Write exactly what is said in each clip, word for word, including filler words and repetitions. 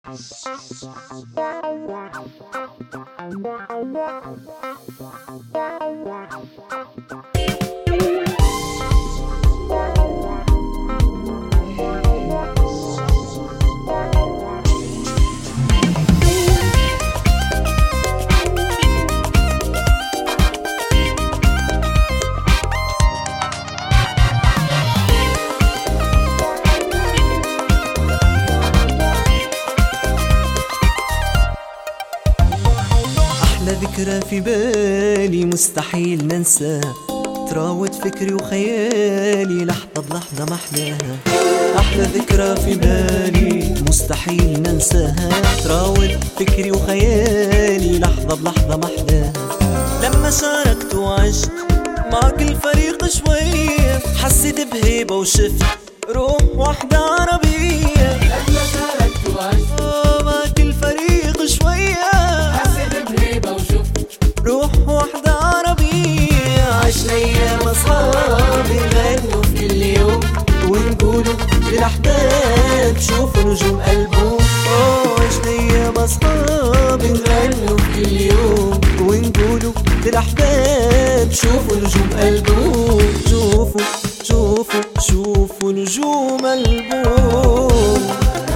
أحلى ذكرى في بالي مستحيل ننساها، تراود فكري وخيالي لحظة بلحظة ما أحلاها. أحلى ذكرى في بالي مستحيل ننساها، تراود فكري وخيالي لحظة بلحظة ما أحلاها. لما شاركت وعشت مع كل فريق شوية، حسيت بهيبة وشفت روح وحدة عربية. لما شاركت وعشت مع كل فريق شوية، حسيت بهيبة وشفت روح وحدة عربية. عشنا أيام أصحاب نغنوا في كل يوم ونقولوا للأحباب شوفوا نجوم قلبهم. عشنا أيام أصحاب نغنوا في كل يوم ونقولوا للأحباب شوفوا نجوم قلبهم. شوفوا شوفوا شوفوا نجوم قلبهم.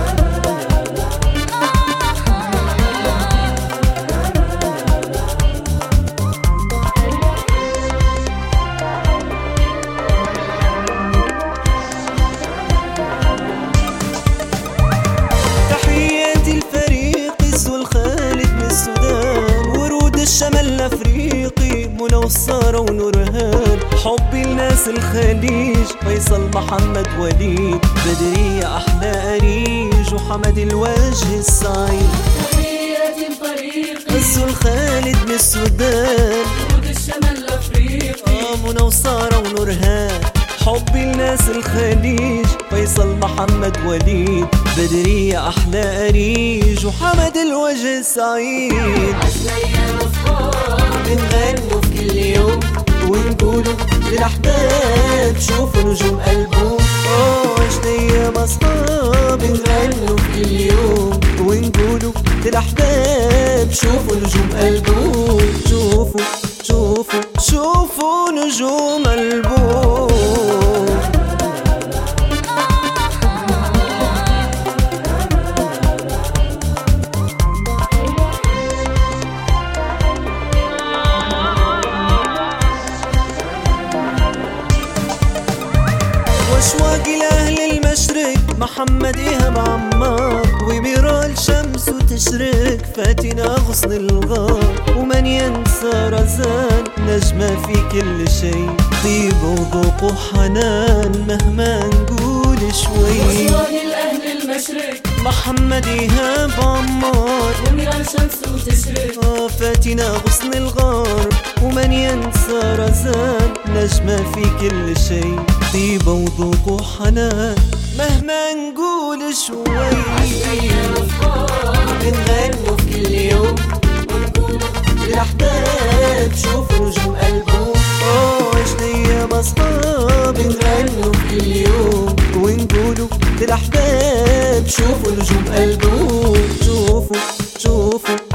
الشمال الافريقي منى وسارة ونورهان، حبي لناس الخليج فيصل محمد وليد، بدرية احلى اريج وحمد الوجه السعيد. تحياتي لفريقي عز الخالد من السودان، ورود الشمال الافريقي آه منى وسارة ونورهان، حبي لناس الخليج فيصل محمد وليد، بدرية احلى اريج وحمد الوجه السعيد. عشنا ايام اصحاب بنغنوا في كل يوم ونقولوا للأحباب شوفوا نجوم قلبهم. عشنا أيام أصحاب بنغنوا في كل يوم ونقولوا للأحباب شوفوا نجوم قلبهم. شوفوا شوفوا شوفوا نجوم قلبهم. واشواقي لأهل المشرق محمد إيهاب عمار، وميرال شمس وتشرق فاتنا غصن الغار، ومن ينسى رزان نجمة في كل شيء، طيب وذوق وحنان مهما نقول شوي. واشواقي لأهل المشرق محمد إيهاب عمار، وميرال شمس وتشرق آه فاتنا غصن الغار، ومن ينسى رزان نجمة في كل شيء، طيبة وذوق وحنان مهما نقول شوي. ايام اصحاب بنغنوا في كل يوم ونقولوا للأحباب شوفوا نجوم قلبهم. عشنا أيام أصحاب بنغنوا في كل يوم ونقولوا للأحباب شوفوا نجوم قلبهم. شوفوا شوفوا